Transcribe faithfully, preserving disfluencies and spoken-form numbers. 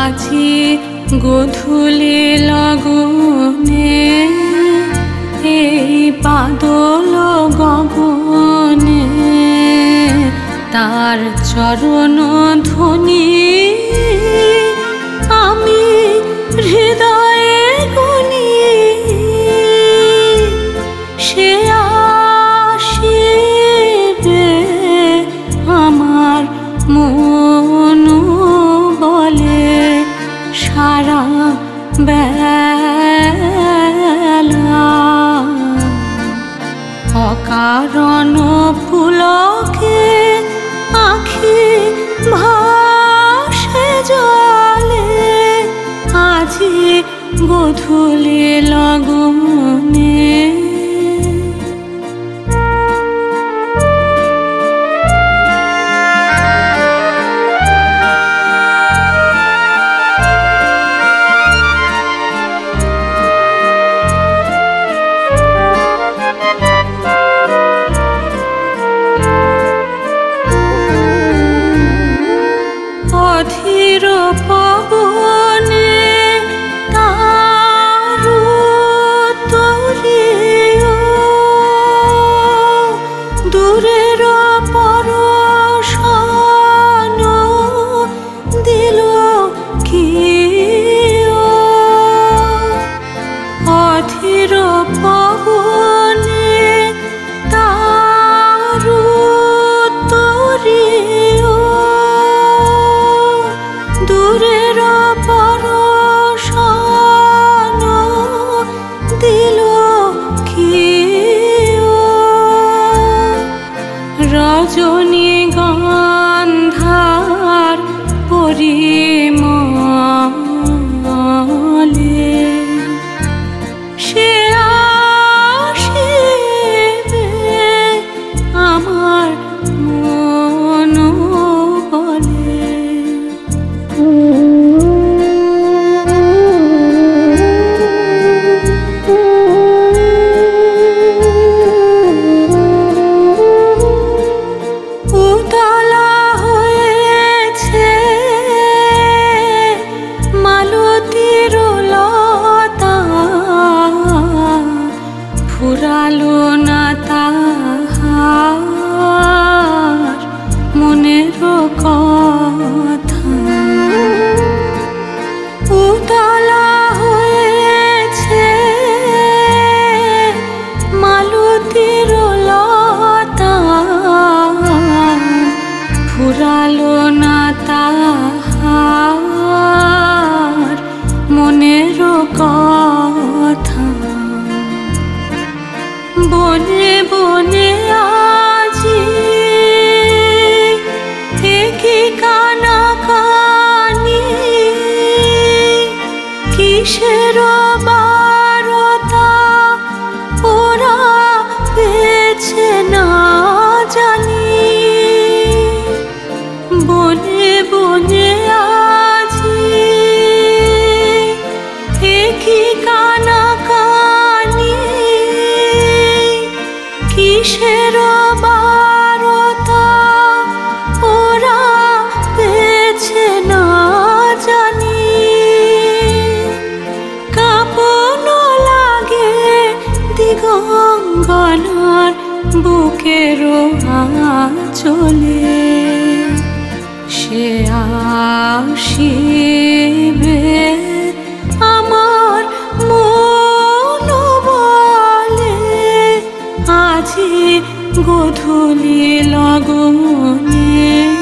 আজি গধূলি লগনে এই বাদল গগনে তার চরণ ধ্বনি আমি হৃদয়ে গুনি। সে আসিবে আমার মন বলে সারা বেলা। অকারণ পুলকে আখি ভাসে জলে আজি গধূলি লগনে। অধীর পবনে তারু তরিও দূরের পরশন দিল কি। অধীর পবনে তারু তরিও দূরের পরশন দিল কি। রজনী গন্ধার পরিমলে সে আসিবে আমার মন বলে। উতলা হয়েছে মালতীর লতা ফুরালো না তাহার মনের কথা। উতলা হয়েছে মালতীর লতা ফুরালো না তাহার মনের কথা। বনে বনে আজি একই কানা কানি কিসের বারতা ওরা পেয়েছে না জানি। বনে বনে আজি একই কানা কানি কিসের বারতা ওরা পেয়েছে না জানি। কাঁপন লাগে দিগঙ্গনার বুকের আঁচলে সে আসিবে আমার মন বলে আজি গধূলি লগনে।